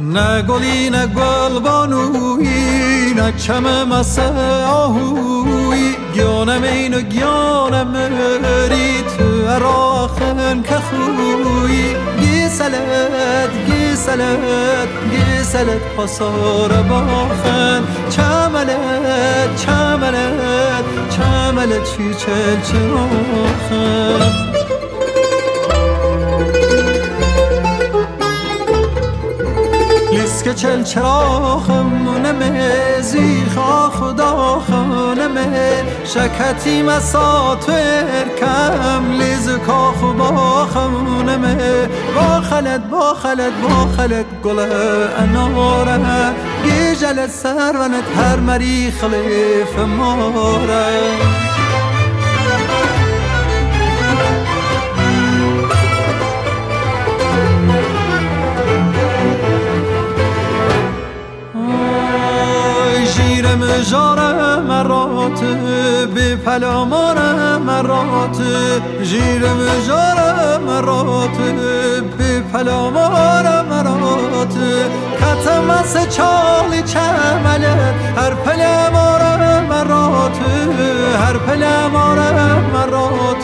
نه گلی نه گل بانویی نه چم مسه آهویی گیانم اینو گیانم مری تو اراخن که خویی گیسلت گیسلت گیسلت پاسار باخن چملت چملت چملت چی چل چراخن لیسک چل چراخم نمه زیخا خدا خانمه شکتی مسات ارکم لیزکا خبا خانمه باخلت باخلت باخلت گل اناره گیجلت سرونت هر مری خلیف ماره جیرم جارم مرات به پلامار مرات جیرم جارم مرات به پلامار مرات کتم از چالی چملت هر پلامار مرات هر پلامار مرات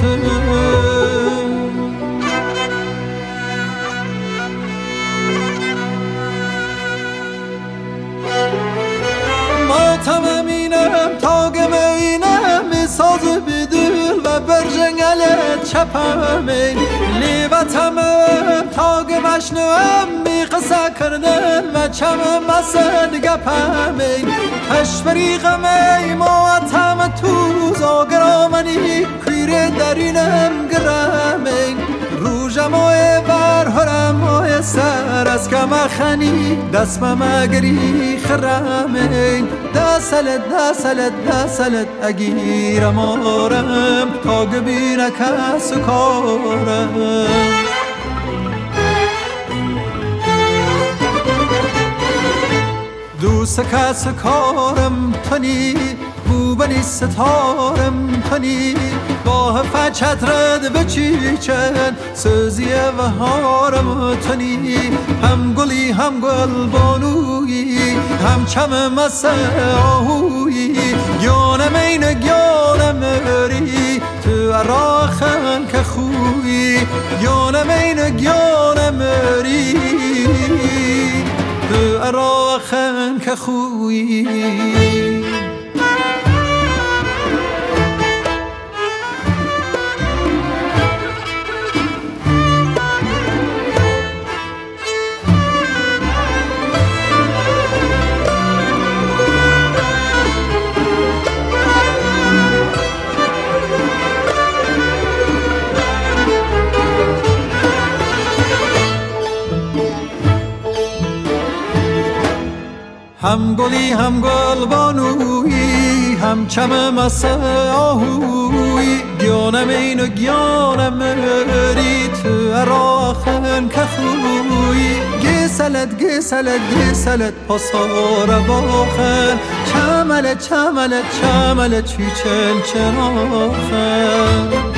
تمامینم تاگم اینم ساز بدل و برجنگلت چپمین لیوتمم تاگم اشنوم بی قصه کردن و چمم مسد گپمین تشفریقم ای مواتم توز آگرامنی کویر درینم گرمین روژم و برهرم و سر از کم خنی دست مگری خرمین دسلت دسلت دسلت اگیرم آرم تا گبینه کس کارم دوست کس کارم تنی بوبنی ستارم تنی باه فچت رد بچیچن سوزی و هارم تنی هم گلی هم گل بانویی هم چم مسه آهویی گیانم این گیانم مری تو اراخن که خویی گیانم این گیانم مری تو اراخن که خویی هم گلی هم گل بانویی هم چم مسه آهویی گیانم اینو گیانم مری تو اراخن که خویی گیسلت گیسلت گیسلت پاسار باخن چملت چملت چملت چی چل چراخن